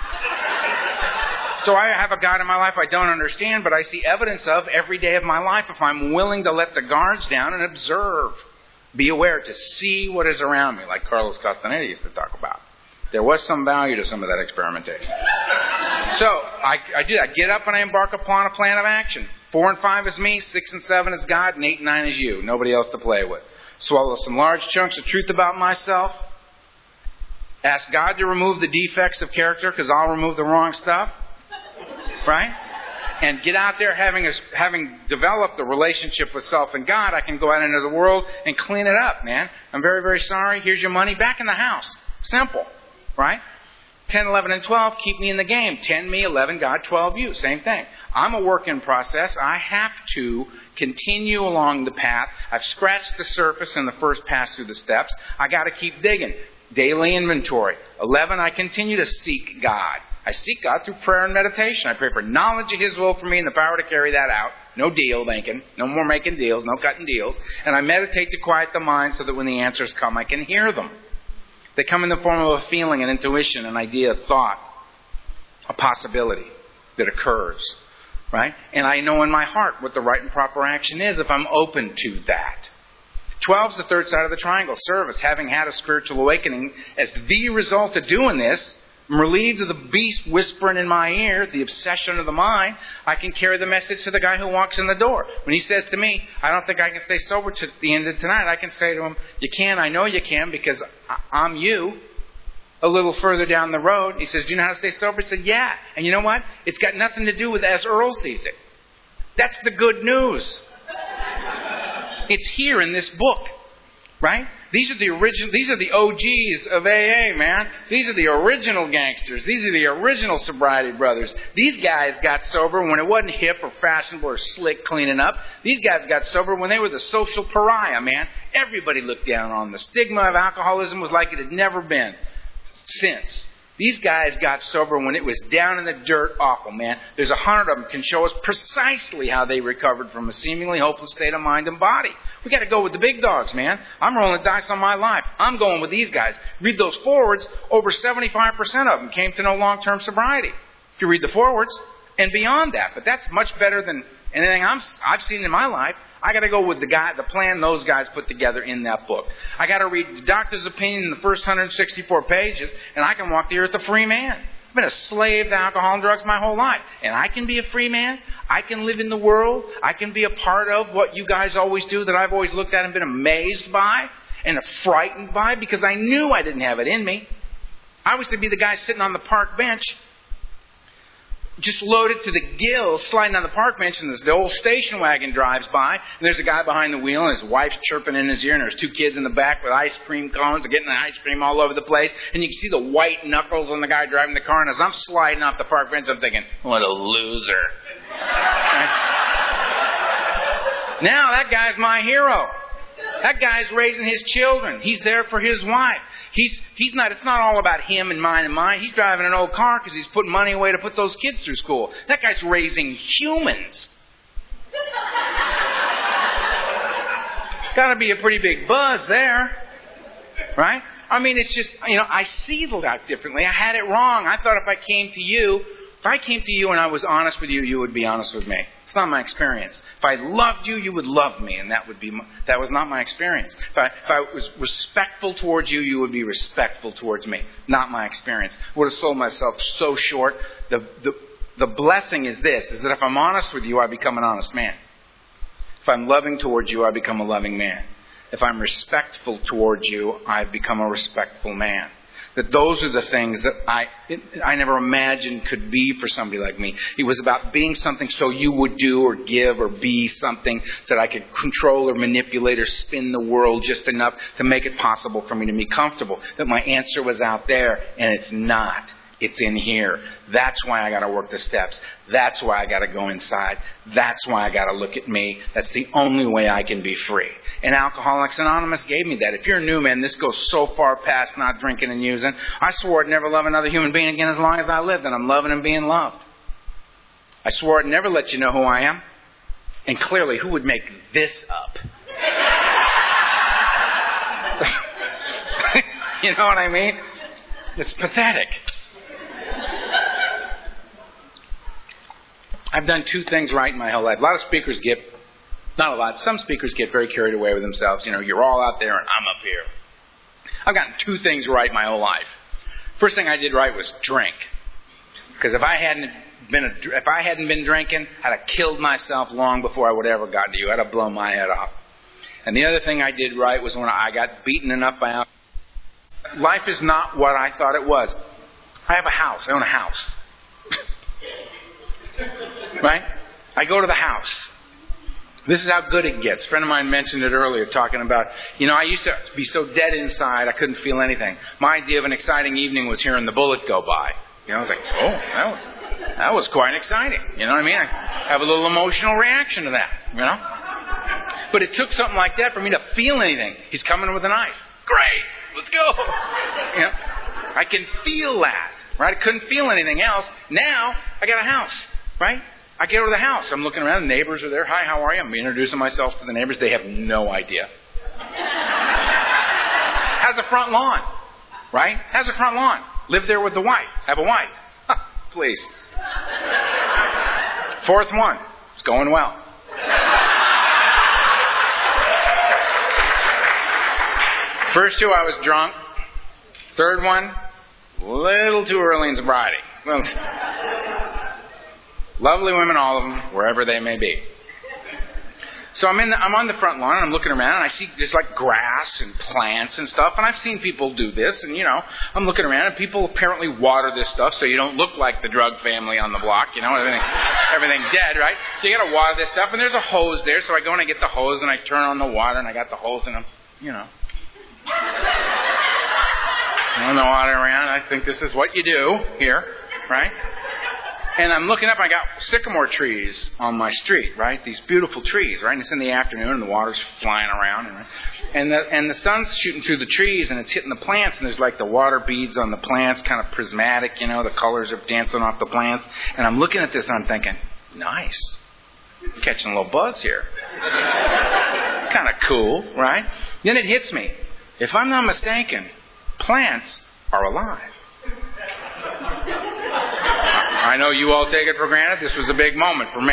So I have a God in my life I don't understand, but I see evidence of every day of my life if I'm willing to let the guards down and observe. Be aware to see what is around me, like Carlos Castaneda used to talk about. There was some value to some of that experimentation. So I, I do. I get up and I embark upon a plan of action. Four and five is me, six and seven is God, and eight and nine is you. Nobody else to play with. Swallow some large chunks of truth about myself. Ask God to remove the defects of character, because I'll remove the wrong stuff. Right? And get out there having a, having developed a relationship with self and God, I can go out into the world and clean it up, man. I'm very, very sorry. Here's your money. Back in the house. Simple. Right? ten, eleven, and twelve keep me in the game. ten me, eleven God, twelve you. Same thing. I'm a work in process. I have to continue along the path. I've scratched the surface in the first pass through the steps. I got to keep digging. Daily inventory. eleven, I continue to seek God. I seek God through prayer and meditation. I pray for knowledge of His will for me and the power to carry that out. No deal making. No more making deals. No cutting deals. And I meditate to quiet the mind so that when the answers come, I can hear them. They come in the form of a feeling, an intuition, an idea, a thought, a possibility that occurs. Right? And I know in my heart what the right and proper action is if I'm open to that. twelve is the third side of the triangle. Service. Having had a spiritual awakening as the result of doing this, I'm relieved of the beast whispering in my ear, the obsession of the mind. I can carry the message to the guy who walks in the door. When he says to me, I don't think I can stay sober to the end of tonight, I can say to him, you can, I know you can, because I'm you. A little further down the road, he says, do you know how to stay sober? I said, yeah. And you know what? It's got nothing to do with as Earl sees it. That's the good news. It's here in this book. Right? These are the original, these are the O Gs of A A, man. These are the original gangsters. These are the original sobriety brothers. These guys got sober when it wasn't hip or fashionable or slick cleaning up. These guys got sober when they were the social pariah, man. Everybody looked down on them. The stigma of alcoholism was like it had never been since. These guys got sober when it was down in the dirt awful, man. There's a hundred of them can show us precisely how they recovered from a seemingly hopeless state of mind and body. We got to go with the big dogs, man. I'm rolling the dice on my life. I'm going with these guys. Read those forwards. Over seventy-five percent of them came to know long-term sobriety. If you read the forwards and beyond that. But that's much better than anything I'm, I've seen in my life. I got to go with the guy, the plan those guys put together in that book. I got to read the doctor's opinion in the first one hundred sixty-four pages, and I can walk the earth a free man. I've been a slave to alcohol and drugs my whole life, and I can be a free man. I can live in the world. I can be a part of what you guys always do that I've always looked at and been amazed by and frightened by because I knew I didn't have it in me. I used to be the guy sitting on the park bench just loaded to the gills, sliding on the park bench, and the old station wagon drives by, and there's a guy behind the wheel, and his wife's chirping in his ear, and there's two kids in the back with ice cream cones, and getting the ice cream all over the place, and you can see the white knuckles on the guy driving the car, and as I'm sliding off the park bench, I'm thinking, what a loser. Right? Now that guy's my hero. That guy's raising his children. He's there for his wife. He's he's not. It's not all about him and mine and mine. He's driving an old car because he's putting money away to put those kids through school. That guy's raising humans. Got to be a pretty big buzz there, right? I mean, it's just, you know, I see the life differently. I had it wrong. I thought if I came to you, if I came to you and I was honest with you, you would be honest with me. It's not my experience. If I loved you, you would love me, and that would be my, that was not my experience. If I, if I was respectful towards you, you would be respectful towards me. Not my experience. I would have sold myself so short. The, the, the blessing is this, is that if I'm honest with you, I become an honest man. If I'm loving towards you, I become a loving man. If I'm respectful towards you, I become a respectful man. That those are the things that I I never imagined could be for somebody like me. It was about being something so you would do or give or be something that I could control or manipulate or spin the world just enough to make it possible for me to be comfortable. That my answer was out there, and it's not. It's in here. That's why I got to work the steps. That's why I got to go inside. That's why I got to look at me. That's the only way I can be free. And Alcoholics Anonymous gave me that. If you're new, man, this goes so far past not drinking and using. I swore I'd never love another human being again as long as I lived, and I'm loving and being loved. I swore I'd never let you know who I am. And clearly, who would make this up? You know what I mean? It's pathetic. I've done two things right in my whole life. A lot of speakers get, not a lot, some speakers get very carried away with themselves. You know, you're all out there and I'm up here. I've gotten two things right my whole life. First thing I did right was drink. Because if I hadn't been a, if I hadn't been drinking, I'd have killed myself long before I would have ever gotten to you. I'd have blown my head off. And the other thing I did right was when I got beaten enough by alcohol. Life is not what I thought it was. I have a house. I own a house. Right? I go to the house. This is how good it gets. A friend of mine mentioned it earlier, talking about, you know, I used to be so dead inside I couldn't feel anything. My idea of an exciting evening was hearing the bullet go by. You know, I was like, oh, that was that was quite exciting. You know what I mean? I have a little emotional reaction to that, you know? But it took something like that for me to feel anything. He's coming with a knife. Great! Let's go! You know? I can feel that, right? I couldn't feel anything else. Now, I got a house. Right? I get over to the house. I'm looking around. The neighbors are there. Hi, how are you? I'm introducing myself to the neighbors. They have no idea. Has a front lawn. Right? Has a front lawn. Live there with the wife. Have a wife. Huh, please. Fourth one. It's going well. First two, I was drunk. Third one, a little too early in sobriety. Well, lovely women, all of them, wherever they may be. So I'm in. The, I'm on the front lawn, and I'm looking around, and I see there's like grass and plants and stuff, and I've seen people do this, and you know, I'm looking around, and people apparently water this stuff so you don't look like the drug family on the block, you know, everything, everything dead, right? So you got to water this stuff, and there's a hose there, so I go and I get the hose, and I turn on the water, and I got the hose, and I'm, you know, throwing the water around. I think this is what you do here, right? And I'm looking up, I got sycamore trees on my street, right? These beautiful trees, right? And it's in the afternoon, and the water's flying around. And, and, the, and the sun's shooting through the trees, and it's hitting the plants, and there's like the water beads on the plants, kind of prismatic, you know, the colors are dancing off the plants. And I'm looking at this, and I'm thinking, nice. I'm catching a little buzz here. It's kind of cool, right? Then it hits me. If I'm not mistaken, plants are alive. I know you all take it for granted. This was a big moment for me.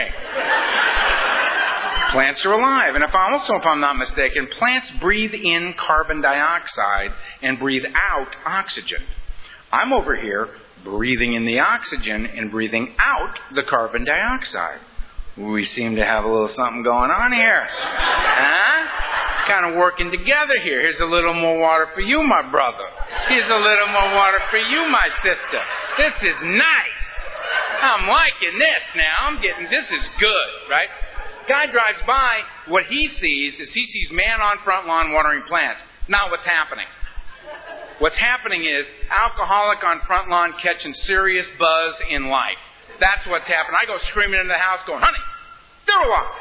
Plants are alive. And if I also, if I'm not mistaken, plants breathe in carbon dioxide and breathe out oxygen. I'm over here breathing in the oxygen and breathing out the carbon dioxide. We seem to have a little something going on here. Huh? Kind of working together here. Here's a little more water for you, my brother. Here's a little more water for you, my sister. This is nice. I'm liking this now. I'm getting, this is good, right? Guy drives by, what he sees is he sees man on front lawn watering plants. Not what's happening. What's happening is alcoholic on front lawn catching serious buzz in life. That's what's happening. I go screaming into the house going, honey, they're alive.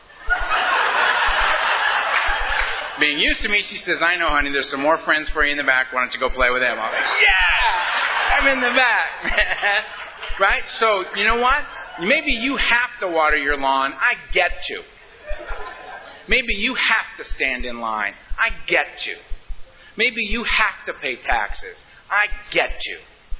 Being used to me, she says, I know, honey, there's some more friends for you in the back. Why don't you go play with them? I'm like, yeah, I'm in the back. Right? So, you know what? Maybe you have to water your lawn. I get you. Maybe you have to stand in line. I get you. Maybe you have to pay taxes. I get you.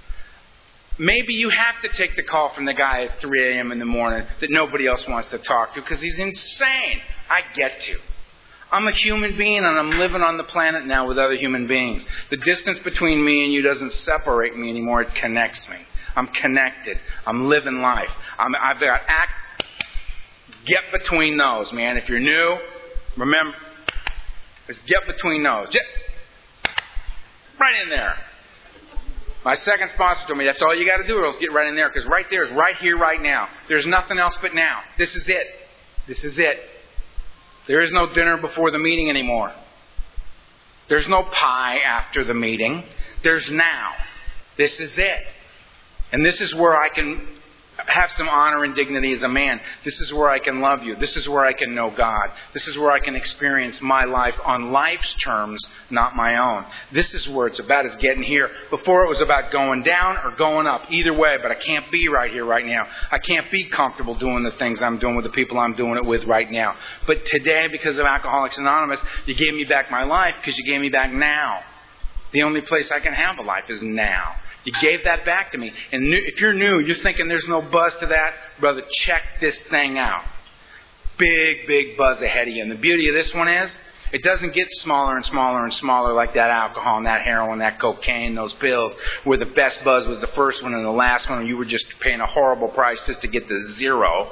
Maybe you have to take the call from the guy at three a.m. in the morning that nobody else wants to talk to because he's insane. I get you. I'm a human being and I'm living on the planet now with other human beings. The distance between me and you doesn't separate me anymore. It connects me. I'm connected. I'm living life. I'm, I've got act. Get between those, man. If you're new, remember, just get between those. Get right in there. My second sponsor told me that's all you got to do is get right in there because right there is right here, right now. There's nothing else but now. This is it. This is it. There is no dinner before the meeting anymore. There's no pie after the meeting. There's now. This is it. And this is where I can have some honor and dignity as a man. This is where I can love you. This is where I can know God. This is where I can experience my life on life's terms, not my own. This is where it's about, is getting here. Before it was about going down or going up. Either way, but I can't be right here, right now. I can't be comfortable doing the things I'm doing with the people I'm doing it with right now. But today, because of Alcoholics Anonymous, you gave me back my life because you gave me back now. The only place I can have a life is now. You gave that back to me. And if you're new, you're thinking there's no buzz to that, brother, check this thing out. Big, big buzz ahead of you. And the beauty of this one is, it doesn't get smaller and smaller and smaller like that alcohol and that heroin, that cocaine, those pills, where the best buzz was the first one and the last one, and you were just paying a horrible price just to get the zero.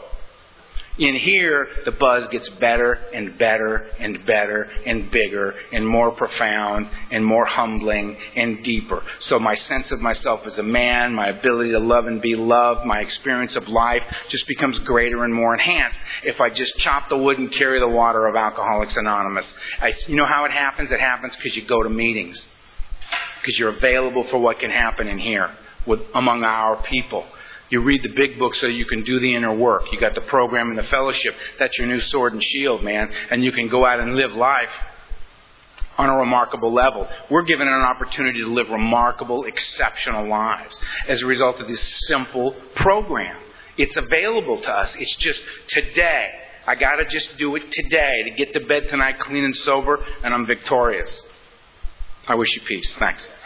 In here, the buzz gets better and better and better and bigger and more profound and more humbling and deeper. So my sense of myself as a man, my ability to love and be loved, my experience of life just becomes greater and more enhanced if I just chop the wood and carry the water of Alcoholics Anonymous. I, you know how it happens? It happens because you go to meetings. Because you're available for what can happen in here with among our people. You read the big book so you can do the inner work. You got the program and the fellowship. That's your new sword and shield, man. And you can go out and live life on a remarkable level. We're given an opportunity to live remarkable, exceptional lives as a result of this simple program. It's available to us. It's just today. I got to just do it today to get to bed tonight clean and sober, and I'm victorious. I wish you peace. Thanks.